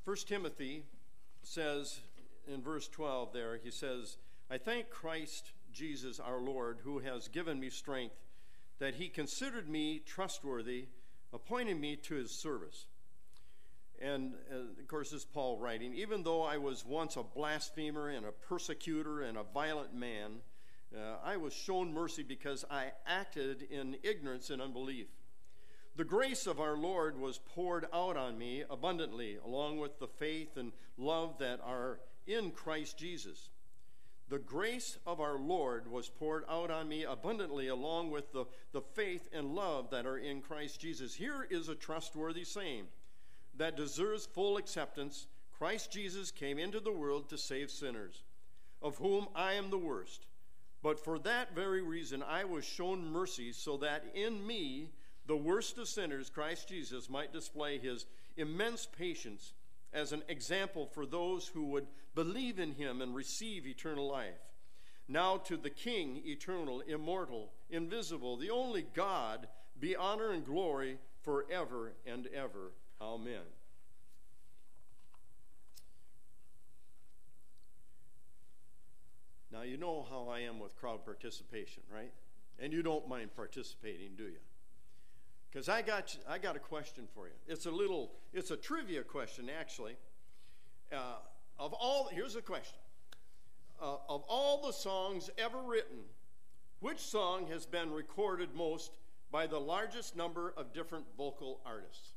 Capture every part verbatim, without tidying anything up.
First Timothy says in verse twelve there, he says, I thank Christ Jesus our Lord, who has given me strength, that he considered me trustworthy, appointing me to his service. And, uh, of course, this is Paul writing, even though I was once a blasphemer and a persecutor and a violent man, uh, I was shown mercy because I acted in ignorance and unbelief. The grace of our Lord was poured out on me abundantly, along with the faith and love that are in Christ Jesus. The grace of our Lord was poured out on me abundantly, along with the, the faith and love that are in Christ Jesus. Here is a trustworthy saying that deserves full acceptance. Christ Jesus came into the world to save sinners, of whom I am the worst. But for that very reason I was shown mercy, so that in me, the worst of sinners, Christ Jesus might display his immense patience as an example for those who would believe in him and receive eternal life. Now to the King, eternal, immortal, invisible, the only God, be honor and glory forever and ever. Amen. Now you know how I am with crowd participation, right? And you don't mind participating, do you? Because I got I got a question for you. It's a little, it's a trivia question, actually. Uh, of all, here's the question. Uh, of all the songs ever written, which song has been recorded most by the largest number of different vocal artists?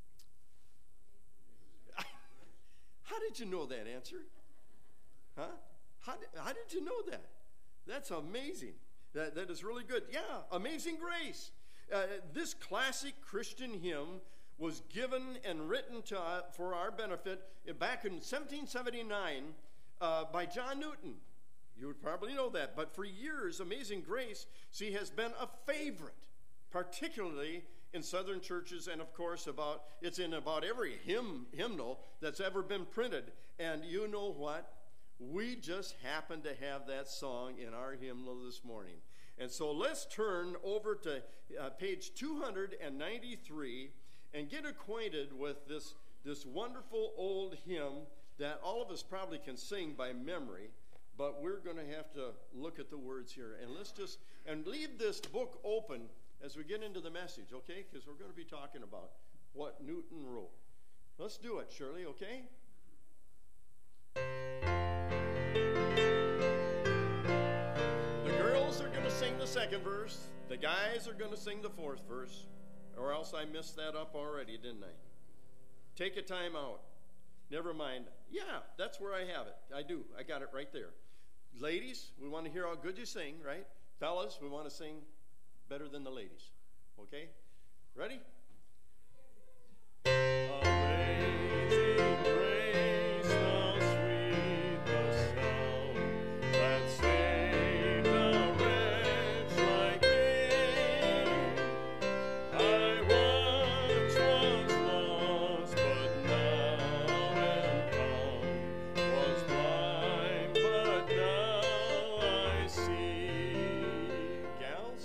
How did you know that answer? Huh? How did, how did you know that? That's amazing. That, that is really good. Yeah, Amazing Grace. Uh, this classic Christian hymn was given and written to, uh, for our benefit back in seventeen seventy-nine uh, by John Newton. You would probably know that. But for years, Amazing Grace, see, has been a favorite, particularly in Southern churches, and of course, about it's in about every hymn hymnal that's ever been printed. And you know what? We just happen to have that song in our hymnal this morning. And so let's turn over to uh, page two ninety-three and get acquainted with this, this wonderful old hymn that all of us probably can sing by memory, but we're going to have to look at the words here. And let's just, and leave this book open as we get into the message, okay? Because we're going to be talking about what Newton wrote. Let's do it, Shirley, okay? Are going to sing the second verse. The guys are going to sing the fourth verse, or else I messed that up already, didn't I? Take a time out. Never mind. Yeah, that's where I have it. I do. I got it right there. Ladies, we want to hear how good you sing, right? Fellas, we want to sing better than the ladies. Okay? Ready? Amazing grace, how sweet the sound that saved a wretch like me. I once was lost, but now am found. Was blind, but now I see. Gals?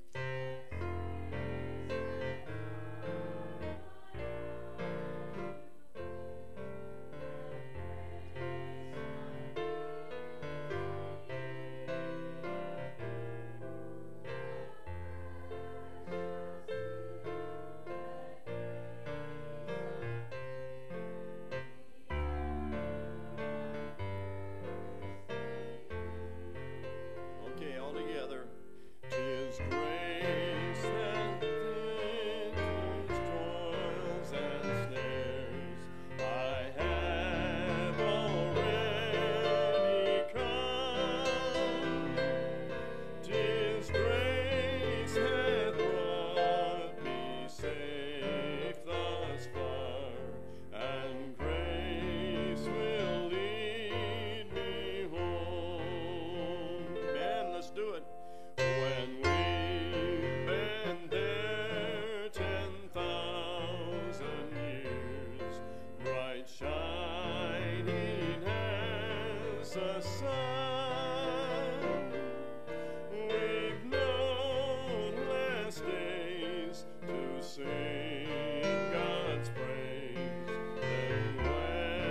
Okay, all together. 'Tis grace that victories, toils, and snares I have already come. 'Tis grace hath brought me safe thus far, and grace will lead me home. Man, let's do it. When we've been there ten thousand years, bright shining as the sun, we've known last days to sing God's praise. Then when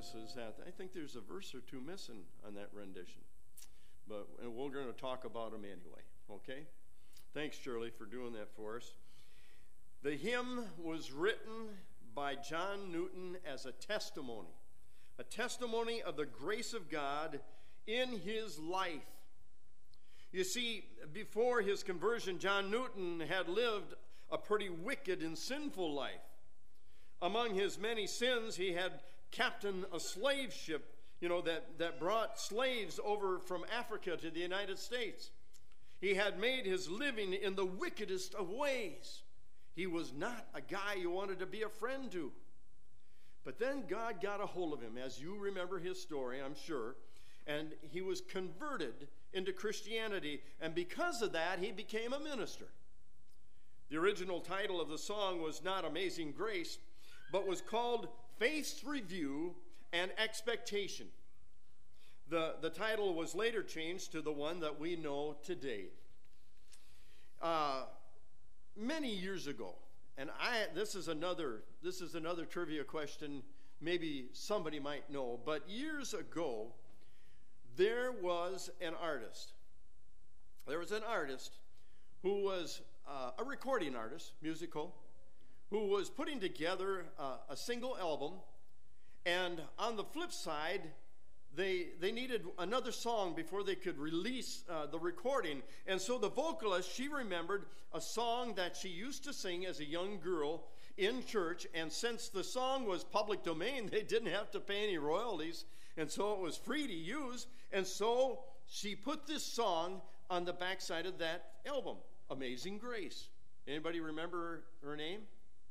notice is that I think there's a verse or two missing on that rendition. But and we're going to talk about them anyway, okay? Thanks, Shirley, for doing that for us. The hymn was written by John Newton as a testimony, a testimony of the grace of God in his life. You see, before his conversion, John Newton had lived a pretty wicked and sinful life. Among his many sins, he had captained a slave ship, you know, that, that brought slaves over from Africa to the United States. He had made his living in the wickedest of ways. He was not a guy you wanted to be a friend to. But then God got a hold of him, as you remember his story, I'm sure, and he was converted into Christianity, and because of that, he became a minister. The original title of the song was not Amazing Grace, but was called Faith's Review and Expectation. The, the title was later changed to the one that we know today. Uh, many years ago, and I this is another this is another trivia question maybe somebody might know, but years ago, there was an artist. There was an artist who was uh, a recording artist, musical, who was putting together uh, a single album, and on the flip side, they they needed another song before they could release uh, the recording. And so the vocalist, she remembered a song that she used to sing as a young girl in church, and since the song was public domain, they didn't have to pay any royalties, and so it was free to use. And so she put this song on the backside of that album, Amazing Grace. Anybody remember her, her name?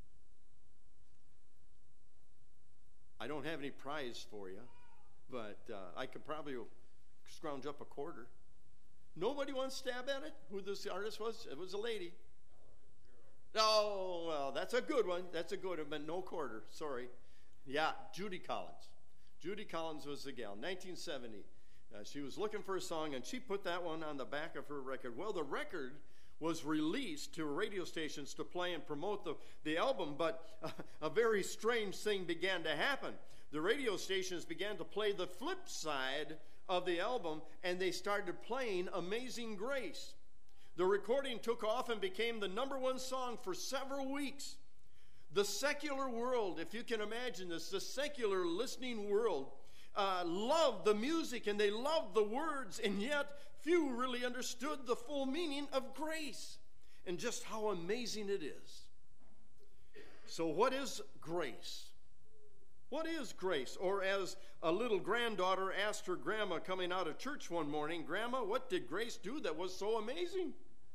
I don't have any prize for you, but uh, I could probably scrounge up a quarter. Nobody wants to stab at it? Who this artist was? It was a lady. Oh, well, that's a good one. That's a good one, but no quarter. Sorry. Yeah, Judy Collins. Judy Collins was the gal, nineteen seventy. Uh, she was looking for a song, and she put that one on the back of her record. Well, the record was released to radio stations to play and promote the, the album, but uh, a very strange thing began to happen. The radio stations began to play the flip side of the album, and they started playing Amazing Grace. The recording took off and became the number one song for several weeks. The secular world, if you can imagine this, the secular listening world uh, loved the music and they loved the words, and yet few really understood the full meaning of grace and just how amazing it is. So what is grace? What is grace? Or as a little granddaughter asked her grandma coming out of church one morning, Grandma, what did grace do that was so amazing?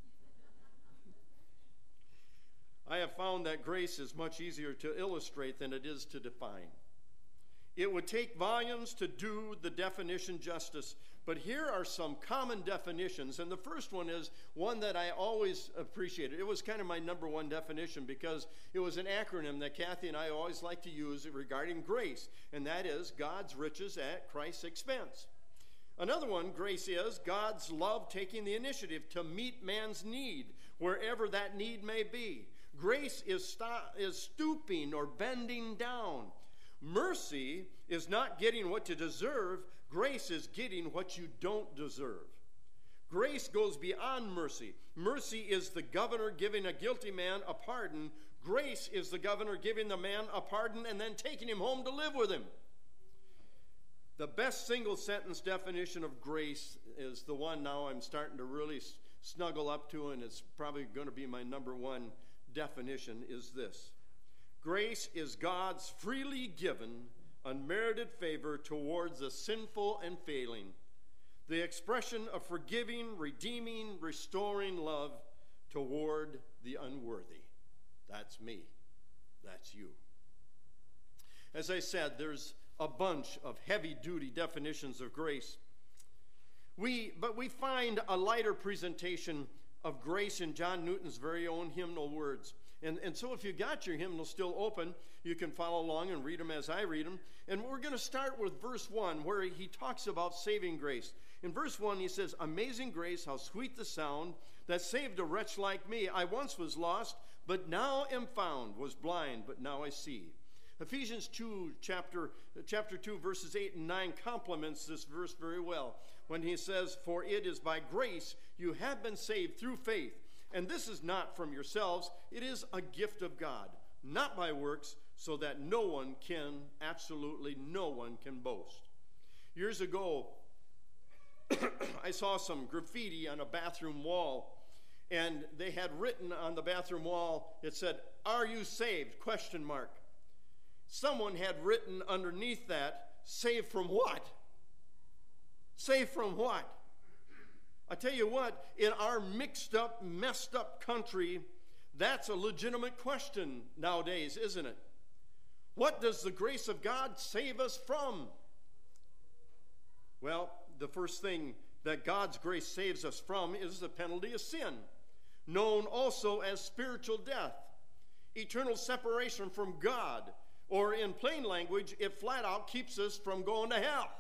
I have found that grace is much easier to illustrate than it is to define. It would take volumes to do the definition justice, but here are some common definitions, and the first one is one that I always appreciated. It was kind of my number one definition because it was an acronym that Kathy and I always like to use regarding grace, and that is God's riches at Christ's expense. Another one, grace is God's love taking the initiative to meet man's need, wherever that need may be. Grace is, st- is stooping or bending down. Mercy is not getting what you deserve. Grace is getting what you don't deserve. Grace goes beyond mercy. Mercy is the governor giving a guilty man a pardon. Grace is the governor giving the man a pardon and then taking him home to live with him. The best single sentence definition of grace is the one now I'm starting to really snuggle up to, and it's probably going to be my number one definition, is this. Grace is God's freely given, unmerited favor towards the sinful and failing, the expression of forgiving, redeeming, restoring love toward the unworthy. That's me. That's you. As I said, there's a bunch of heavy-duty definitions of grace. We, but we find a lighter presentation of grace in John Newton's very own hymnal words. And, and so if you got your hymnal still open, you can follow along and read them as I read them. And we're going to start with verse one, where he talks about saving grace. In verse one, he says, Amazing grace, how sweet the sound that saved a wretch like me. I once was lost, but now am found, was blind, but now I see. Ephesians two, chapter, chapter two, verses eight and nine complements this verse very well when he says, "For it is by grace you have been saved through faith, and this is not from yourselves, it is a gift of God, not by works, so that no one can, absolutely no one can boast." Years ago, I saw some graffiti on a bathroom wall, and they had written on the bathroom wall, it said, "Are you saved?" Question mark. Someone had written underneath that, "Saved from what?" Saved from what? I tell you what, in our mixed up, messed up country, that's a legitimate question nowadays, isn't it? What does the grace of God save us from? Well, the first thing that God's grace saves us from is the penalty of sin, known also as spiritual death, eternal separation from God, or in plain language, it flat out keeps us from going to hell.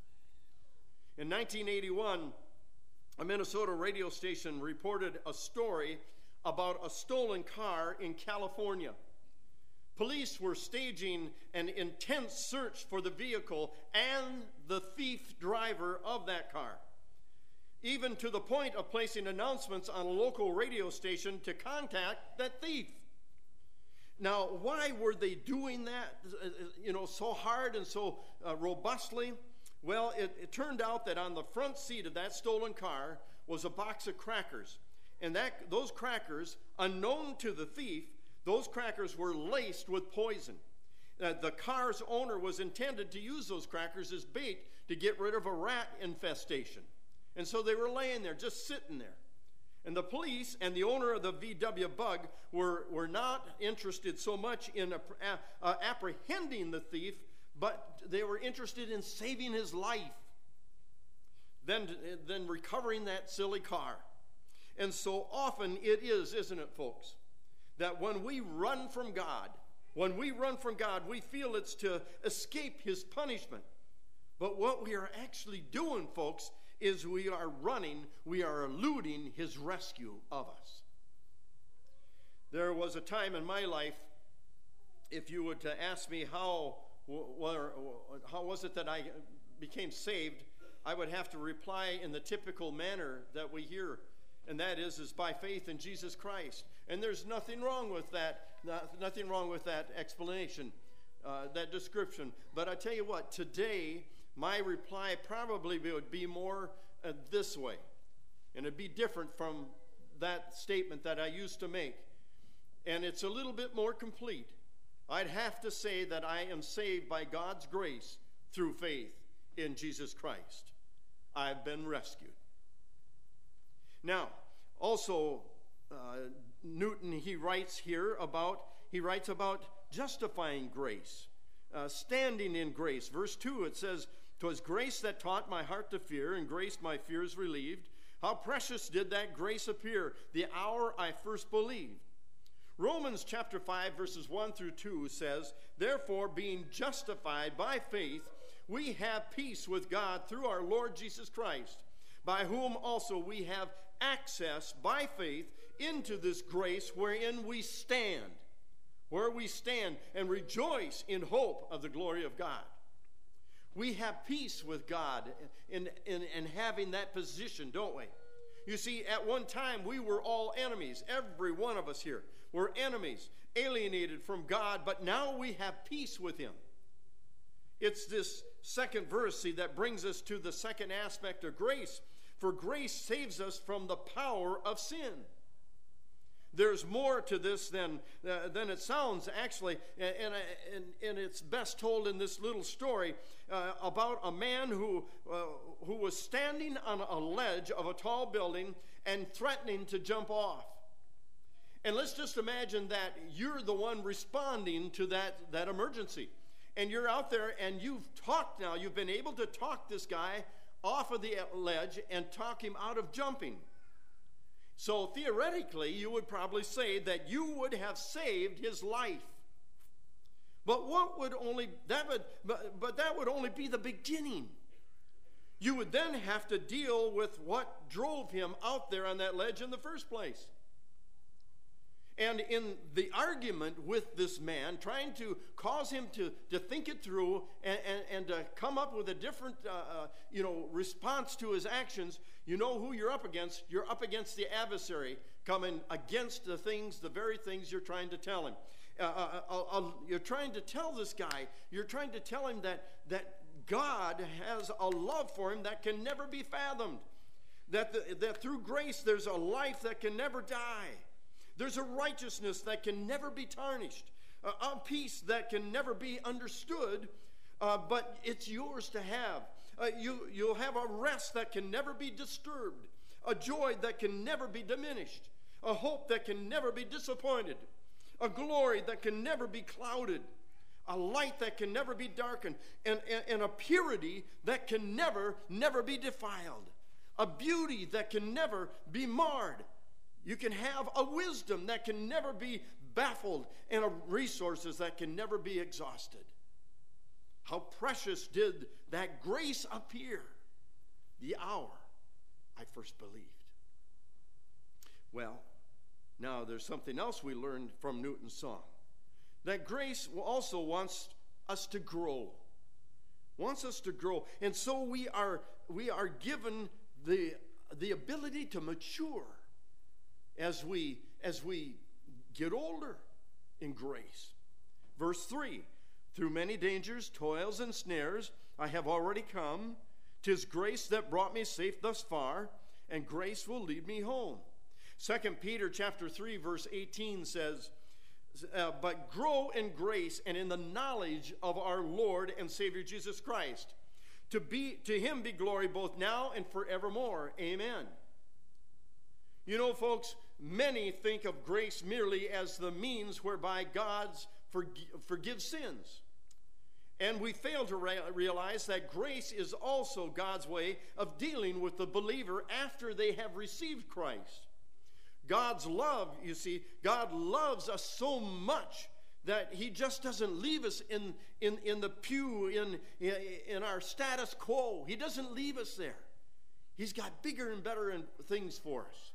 In nineteen eighty-one, a Minnesota radio station reported a story about a stolen car in California. Police were staging an intense search for the vehicle and the thief driver of that car, even to the point of placing announcements on a local radio station to contact that thief. Now, why were they doing that, you know, so hard and so uh, robustly? Well, it, it turned out that on the front seat of that stolen car was a box of crackers. And that those crackers, unknown to the thief, those crackers were laced with poison. Uh, the car's owner was intended to use those crackers as bait to get rid of a rat infestation. And so they were laying there, just sitting there. And the police and the owner of the V W Bug were, were not interested so much in uh, uh, apprehending the thief, but they were interested in saving his life, then, then recovering that silly car. And so often it is, isn't it, folks, that when we run from God, when we run from God, we feel it's to escape his punishment. But what we are actually doing, folks, is we are running, we are eluding his rescue of us. There was a time in my life, if you were to ask me how, how was it that I became saved, I would have to reply in the typical manner that we hear, and that is, is by faith in Jesus Christ. And there's nothing wrong with that, nothing wrong with that explanation, uh, that description. But I tell you what, today, my reply probably would be more uh, this way. And it'd be different from that statement that I used to make. And it's a little bit more complete. I'd have to say that I am saved by God's grace through faith in Jesus Christ. I've been rescued. Now, also, uh, Newton, he writes here about, he writes about justifying grace, uh, standing in grace. Verse two, it says, "'Twas grace that taught my heart to fear, and grace my fears relieved. How precious did that grace appear, the hour I first believed." Romans chapter five, verses one through two says, "Therefore, being justified by faith, we have peace with God through our Lord Jesus Christ, by whom also we have access by faith into this grace wherein we stand, where we stand and rejoice in hope of the glory of God." We have peace with God in, in, in having that position, don't we? You see, at one time we were all enemies. Every one of us here were enemies, alienated from God, but now we have peace with him. It's this second verse, see, that brings us to the second aspect of grace. For grace saves us from the power of sin. There's more to this than, uh, than it sounds, actually, and, and, and it's best told in this little story uh, about a man who, uh, who was standing on a ledge of a tall building and threatening to jump off. And let's just imagine that you're the one responding to that, that emergency. And you're out there and you've talked now, you've been able to talk this guy off of the ledge and talk him out of jumping. So theoretically, you would probably say that you would have saved his life. But what would only that would but, but that would only be the beginning. You would then have to deal with what drove him out there on that ledge in the first place. And in the argument with this man, trying to cause him to, to think it through and, and, and to come up with a different uh, uh, you know, response to his actions, you know who you're up against. You're up against the adversary coming against the things, the very things you're trying to tell him. Uh, uh, uh, uh, you're trying to tell this guy, you're trying to tell him that, that God has a love for him that can never be fathomed. That, the, that through grace there's a life that can never die. There's a righteousness that can never be tarnished, a, a peace that can never be understood, uh, but it's yours to have. Uh, you, you'll have a rest that can never be disturbed, a joy that can never be diminished, a hope that can never be disappointed, a glory that can never be clouded, a light that can never be darkened, and, and, and a purity that can never, never be defiled, a beauty that can never be marred. You can have a wisdom that can never be baffled and a resources that can never be exhausted. How precious did that grace appear the hour I first believed. Well, now there's something else we learned from Newton's song. That grace also wants us to grow. Wants us to grow. And so we are, we are given the, the ability to mature as we, as we get older in grace. Verse three, through many dangers, toils, and snares, I have already come. 'Tis grace that brought me safe thus far, and grace will lead me home. Second Peter chapter three, verse eighteen says, uh, but grow in grace and in the knowledge of our Lord and Savior Jesus Christ. To be, to him be glory both now and forevermore. Amen. You know, folks, many think of grace merely as the means whereby God forg- forgives sins. And we fail to re- realize that grace is also God's way of dealing with the believer after they have received Christ. God's love, you see, God loves us so much that he just doesn't leave us in, in, in the pew, in, in our status quo. He doesn't leave us there. He's got bigger and better things for us.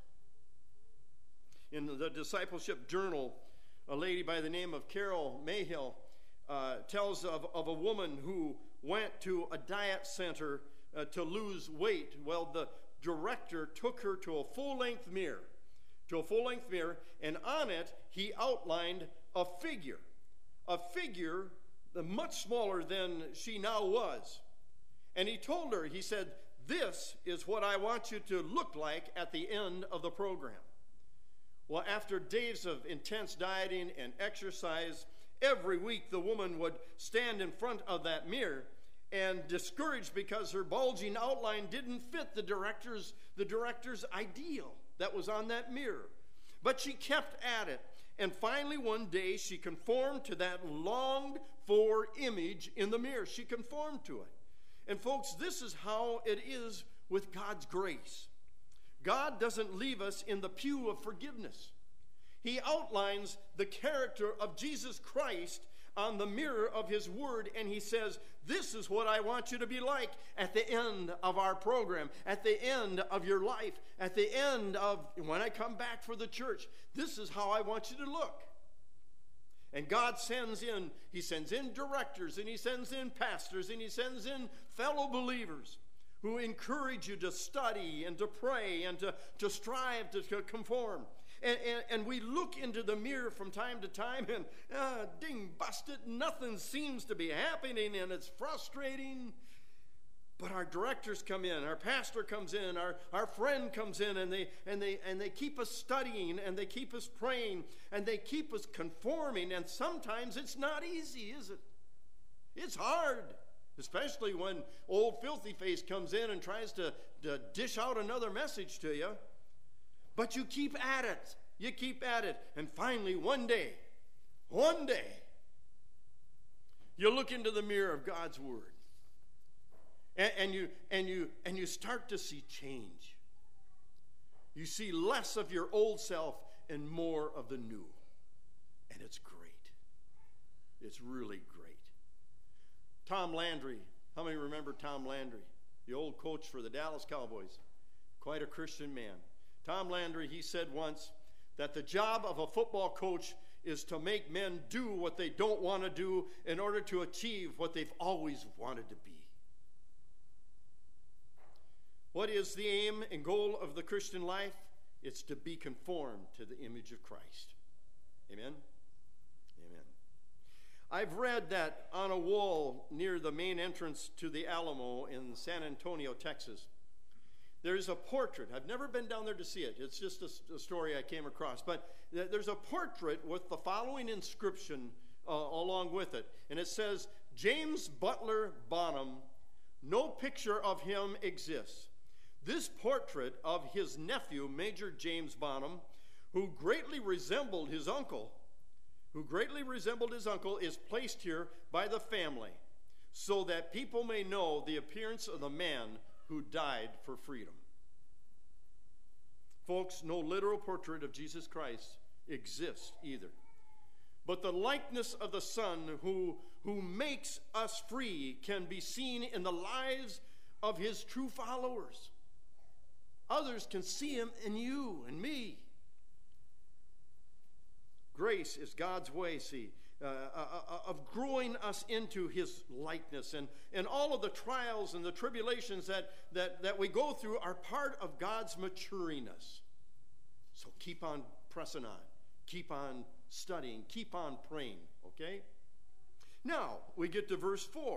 In the discipleship journal, a lady by the name of Carol Mayhill uh, tells of, of a woman who went to a diet center uh, to lose weight. Well, the director took her to a full-length mirror, to a full-length mirror, and on it he outlined a figure, a figure much smaller than she now was. And he told her, he said, this is what I want you to look like at the end of the program. Well, after days of intense dieting and exercise, every week the woman would stand in front of that mirror and discouraged because her bulging outline didn't fit the director's, the director's ideal that was on that mirror. But she kept at it. And finally one day she conformed to that longed for image in the mirror. She conformed to it. And folks, this is how it is with God's grace. God doesn't leave us in the pew of forgiveness. He outlines the character of Jesus Christ on the mirror of his word, and he says, this is what I want you to be like at the end of our program, at the end of your life, at the end of when I come back for the church. This is how I want you to look. And God sends in, he sends in directors, and he sends in pastors, and he sends in fellow believers who encourage you to study and to pray and to, to strive to, to conform. And, and, and we look into the mirror from time to time and, uh, ding, busted, nothing seems to be happening and it's frustrating. But our directors come in, our pastor comes in, our, our friend comes in, and they, and, they, and they keep us studying, and they keep us praying, and they keep us conforming. And sometimes it's not easy, is it? It's hard. Especially when old filthy face comes in and tries to, to dish out another message to you. But you keep at it. You keep at it. And finally, one day, one day, you look into the mirror of God's word. And, and, you, and, you, and you start to see change. You see less of your old self and more of the new. And it's great. It's really great. Tom Landry, how many remember Tom Landry? The old coach for the Dallas Cowboys. Quite a Christian man. Tom Landry, he said once, that the job of a football coach is to make men do what they don't want to do in order to achieve what they've always wanted to be. What is the aim and goal of the Christian life? It's to be conformed to the image of Christ. Amen? Amen. I've read that on a wall near the main entrance to the Alamo in San Antonio, Texas, there's a portrait. I've never been down there to see it. It's just a, a story I came across. But th- there's a portrait with the following inscription uh, along with it. And it says, James Butler Bonham, no picture of him exists. This portrait of his nephew, Major James Bonham, who greatly resembled his uncle, who greatly resembled his uncle, is placed here by the family so that people may know the appearance of the man who died for freedom. Folks, no literal portrait of Jesus Christ exists either. But the likeness of the Son who, who makes us free can be seen in the lives of his true followers. Others can see him in you and me. Grace is God's way, see, uh, uh, of growing us into his likeness. And, and all of the trials and the tribulations that, that, that we go through are part of God's maturing us. So keep on pressing on. Keep on studying. Keep on praying, okay? Now, we get to verse four.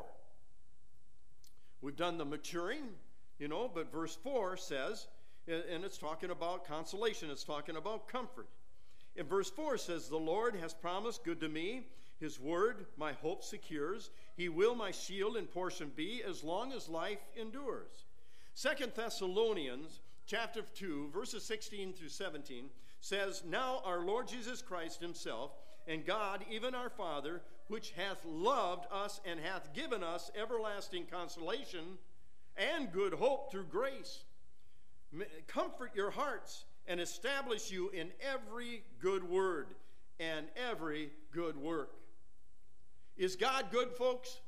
We've done the maturing, you know, but verse four says, and it's talking about consolation. It's talking about comfort. In verse four says, the Lord has promised good to me. His word my hope secures. He will my shield and portion be as long as life endures. Second Thessalonians chapter two, verses sixteen through seventeen says, now our Lord Jesus Christ himself and God, even our Father, which hath loved us and hath given us everlasting consolation and good hope through grace, comfort your hearts and establish you in every good word and every good work. Is God good, folks?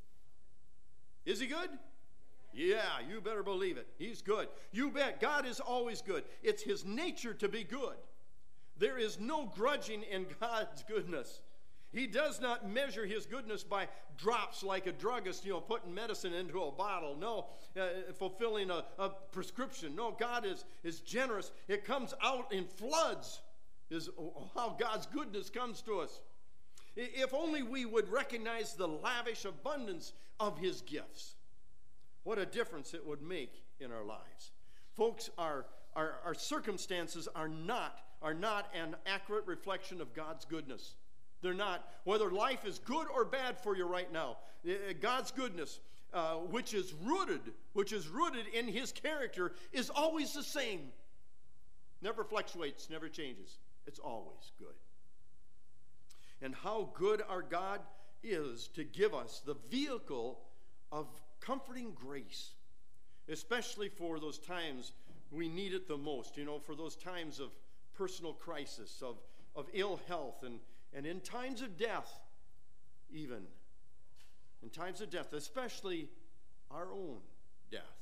Is he good? Yeah, you better believe it. He's good. You bet. God is always good. It's his nature to be good. There is no grudging in God's goodness. He does not measure his goodness by drops like a druggist, you know, putting medicine into a bottle. No, uh, fulfilling a, a prescription. No, God is, is generous. It comes out in floods, is how God's goodness comes to us. If only we would recognize the lavish abundance of his gifts. What a difference it would make in our lives. Folks, our, our, our circumstances are not, are not an accurate reflection of God's goodness. They're not. Whether life is good or bad for you right now, God's goodness, uh, which is rooted, which is rooted in his character, is always the same. Never fluctuates, never changes. It's always good. And how good our God is to give us the vehicle of comforting grace, especially for those times we need it the most, you know, for those times of personal crisis, of, of ill health, and And in times of death, even, in times of death, especially our own death.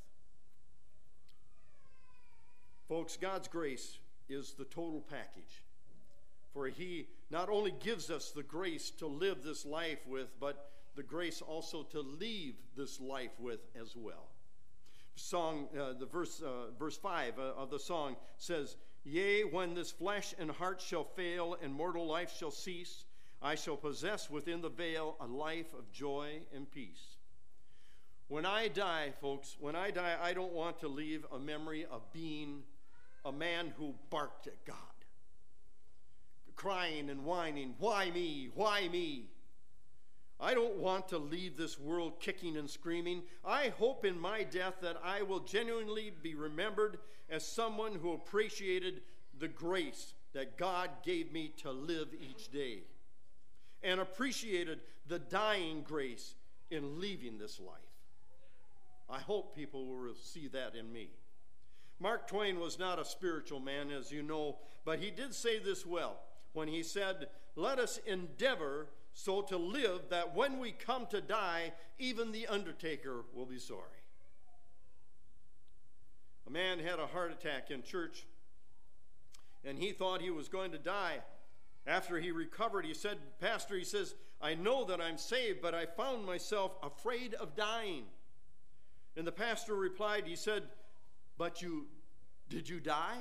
Folks, God's grace is the total package. For he not only gives us the grace to live this life with, but the grace also to leave this life with as well. Song, uh, the verse, uh, verse five uh, of the song says, yea, when this flesh and heart shall fail and mortal life shall cease, I shall possess within the veil a life of joy and peace. When I die, folks, when I die, I don't want to leave a memory of being a man who barked at God, crying and whining, why me, why me? I don't want to leave this world kicking and screaming. I hope in my death that I will genuinely be remembered as someone who appreciated the grace that God gave me to live each day and appreciated the dying grace in leaving this life. I hope people will see that in me. Mark Twain was not a spiritual man, as you know, but he did say this well when he said, let us endeavor so to live that when we come to die, even the undertaker will be sorry. A man had a heart attack in church, and he thought he was going to die. After he recovered, he said, Pastor, he says, I know that I'm saved, but I found myself afraid of dying. And the pastor replied, he said, but you, did you die?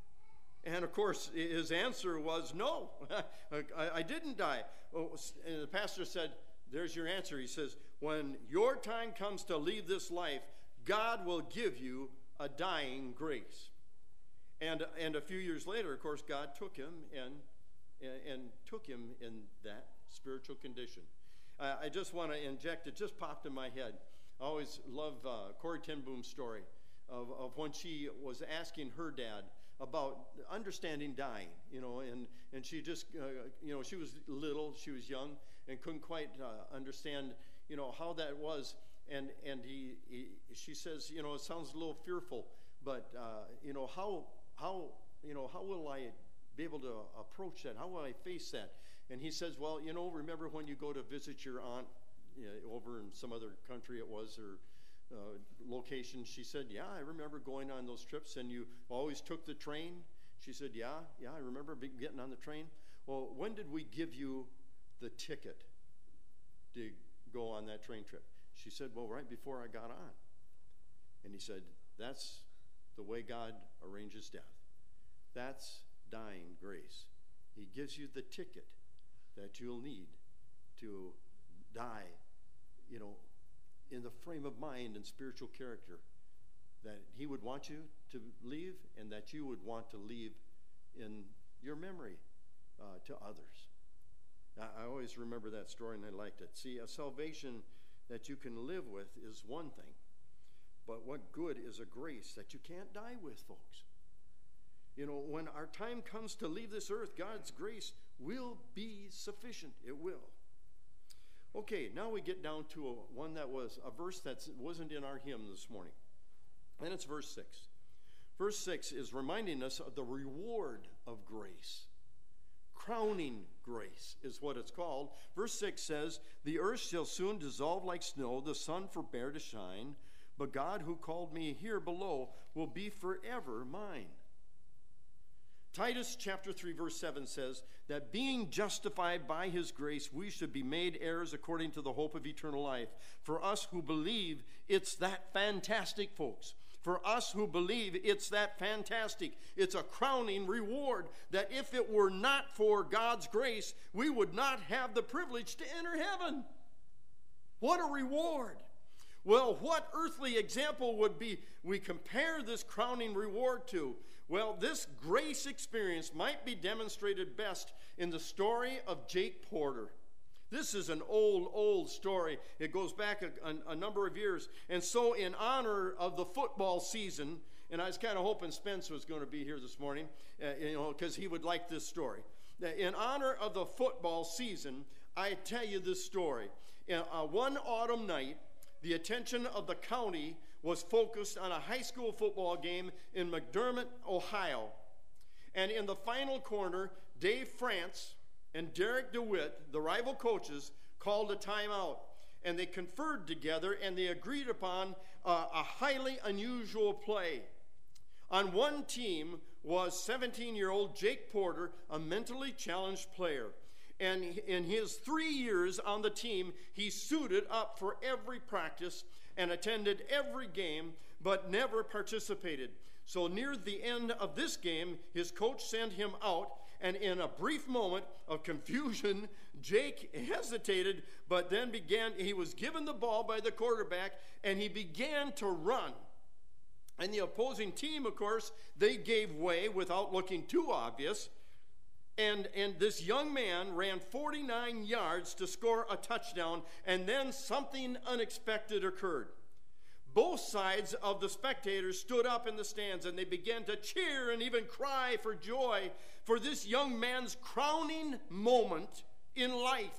And of course, his answer was, no, I, I didn't die. And the pastor said, there's your answer. He says, when your time comes to leave this life, God will give you a dying grace. And, and a few years later, of course, God took him and, and, and took him in that spiritual condition. Uh, I just want to inject, it just popped in my head. I always love uh, Corrie ten Boom's story of, of when she was asking her dad about understanding dying, you know, and, and she just, uh, you know, she was little, she was young, and couldn't quite uh, understand, you know, how that was. And and he, he she says, you know, it sounds a little fearful, but uh, you know, how how you know how will I be able to approach that? How will I face that? And he says, well, you know, remember when you go to visit your aunt, you know, over in some other country it was, or uh, location? She said, yeah, I remember going on those trips, and you always took the train. She said, yeah, yeah, I remember getting on the train. Well, when did we give you the ticket to go on that train trip? She said, well, right before I got on. And he said, that's the way God arranges death. That's dying grace. He gives you the ticket that you'll need to die, you know, in the frame of mind and spiritual character that he would want you to leave, and that you would want to leave in your memory uh, to others. I, I always remember that story, and I liked it. See, a salvation that you can live with is one thing, but what good is a grace that you can't die with, folks? You know, when our time comes to leave this earth, God's grace will be sufficient. It will. Okay, now we get down to a, one that was a verse that wasn't in our hymn this morning, and it's verse six. Verse six is reminding us of the reward of grace. Crowning grace is what it's called. Verse six says, the earth shall soon dissolve like snow, the sun forbear to shine, but God who called me here below will be forever mine. Titus chapter three verse seven says that being justified by his grace, we should be made heirs according to the hope of eternal life. For us who believe, it's that fantastic, folks. For us who believe, it's that fantastic. It's a crowning reward that if it were not for God's grace, we would not have the privilege to enter heaven. What a reward. Well, what earthly example would be we compare this crowning reward to? Well, this grace experience might be demonstrated best in the story of Jake Porter. This is an old, old story. It goes back a, a, a number of years. And so in honor of the football season, and I was kind of hoping Spence was going to be here this morning, uh, you know, because he would like this story. In honor of the football season, I tell you this story. In, uh, one autumn night, the attention of the county was focused on a high school football game in McDermott, Ohio. And in the final corner, Dave France and Derek DeWitt, the rival coaches, called a timeout. And they conferred together, and they agreed upon uh, a highly unusual play. On one team was seventeen-year-old Jake Porter, a mentally challenged player. And in his three years on the team, he suited up for every practice and attended every game, but never participated. So near the end of this game, his coach sent him out, and in a brief moment of confusion, Jake hesitated, but then began, he was given the ball by the quarterback, and he began to run. And the opposing team, of course, they gave way without looking too obvious. And, and this young man ran forty-nine yards to score a touchdown, and then something unexpected occurred. Both sides of the spectators stood up in the stands, and they began to cheer and even cry for joy for this young man's crowning moment in life.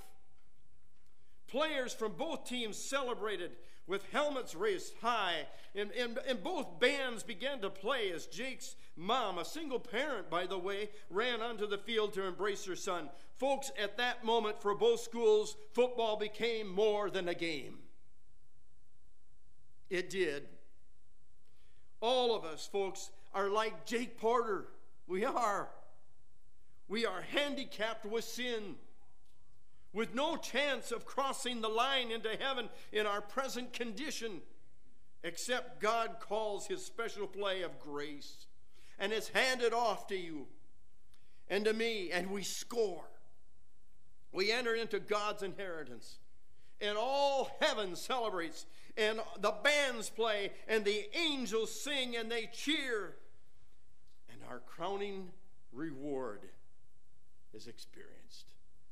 Players from both teams celebrated with helmets raised high, and, and, and both bands began to play as Jake's mom, a single parent, by the way, ran onto the field to embrace her son. Folks, at that moment for both schools, football became more than a game. It did. All of us, folks, are like Jake Porter. We are. We are handicapped with sin, with no chance of crossing the line into heaven in our present condition, except God calls his special play of grace, and it's handed off to you and to me, and we score. We enter into God's inheritance, and all heaven celebrates, and the bands play, and the angels sing, and they cheer, and our crowning reward is experienced.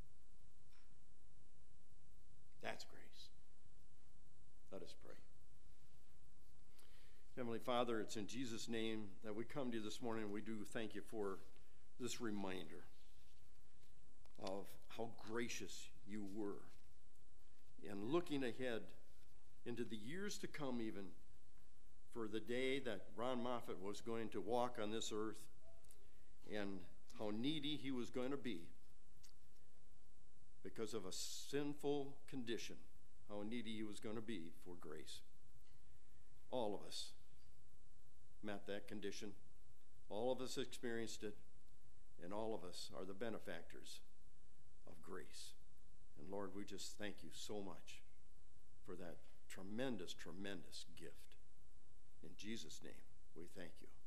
That's grace. Let us pray. Heavenly Father, it's in Jesus' name that we come to you this morning, and we do thank you for this reminder of how gracious you were. And looking ahead into the years to come, even for the day that Ron Moffat was going to walk on this earth, and how needy he was going to be because of a sinful condition, how needy he was going to be for grace. All of us met that condition. All of us experienced it, and all of us are the benefactors of grace. And Lord, we just thank you so much for that tremendous, tremendous gift. In Jesus' name, we thank you.